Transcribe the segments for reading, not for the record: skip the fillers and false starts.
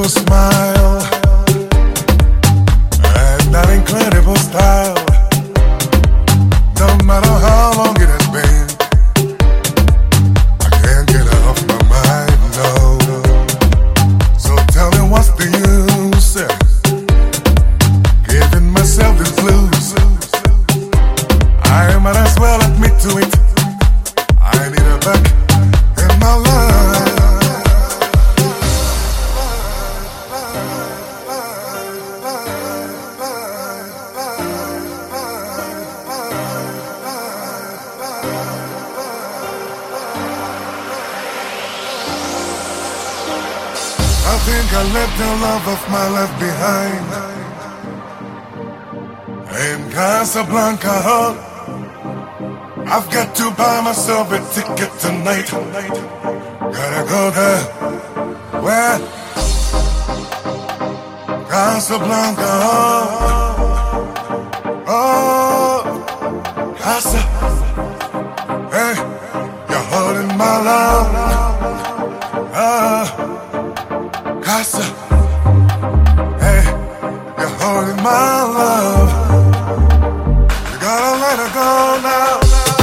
beautiful smile and that incredible style. No matter how long it has been, I can't get it off my mind, no. So tell me what's the use giving myself these blues. I might as well admit to it, I need her back in my life. I think I left the love of my life behind in Casablanca. I've got to buy myself a ticket tonight. Gotta go there. Where? Casablanca. Oh, Casa. Hey, you're holding my love. Casa. Hey, you're holding my love. You gotta let her go now.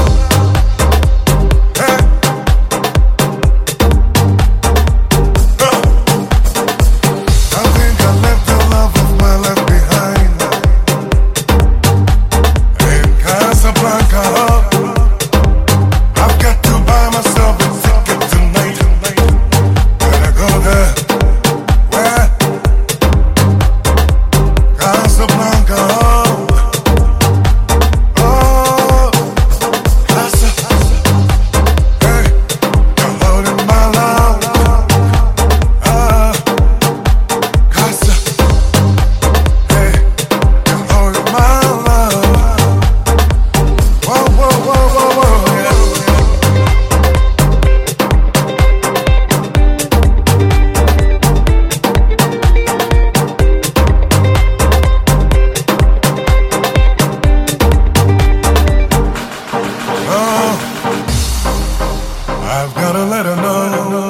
I've gotta let her know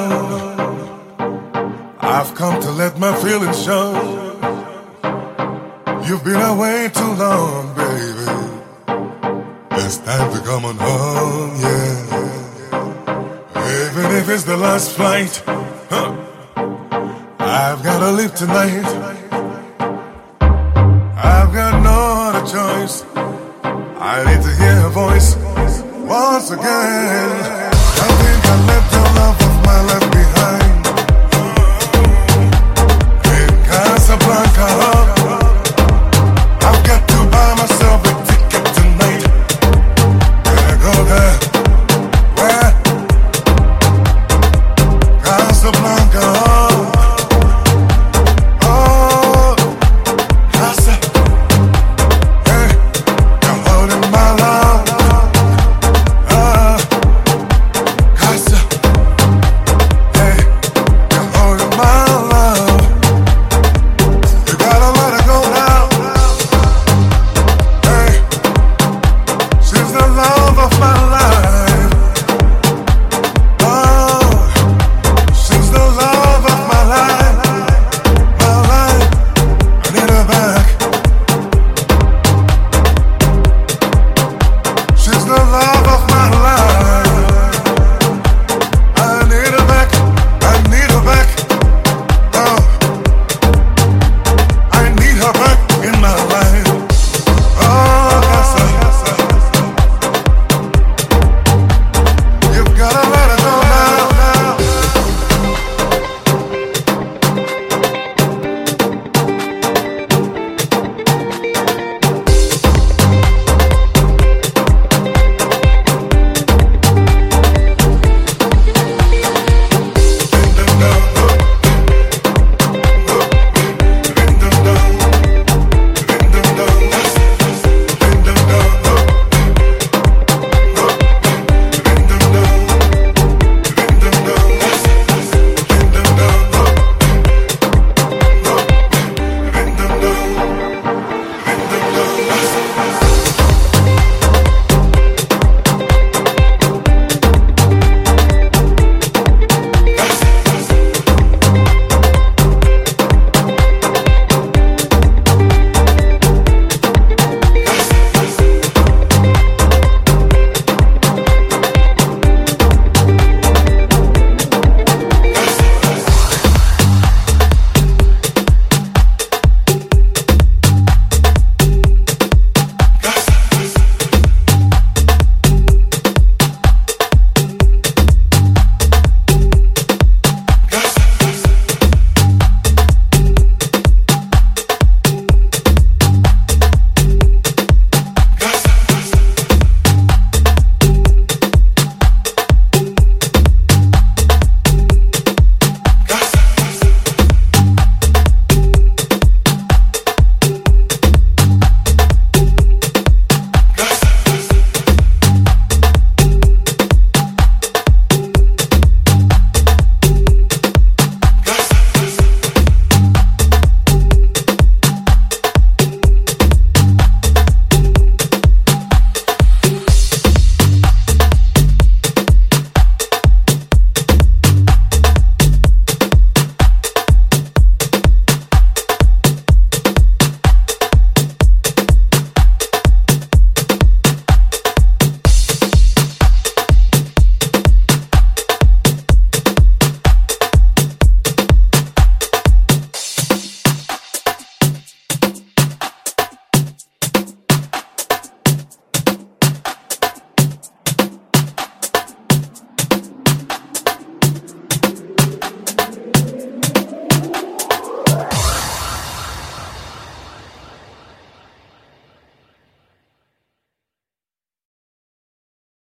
I've come to let my feelings show. You've been away too long, baby. It's time to come on home, yeah. Even if it's the last flight, I've gotta leave tonight. I've got no other choice. I need to hear her voice once again. I think I left her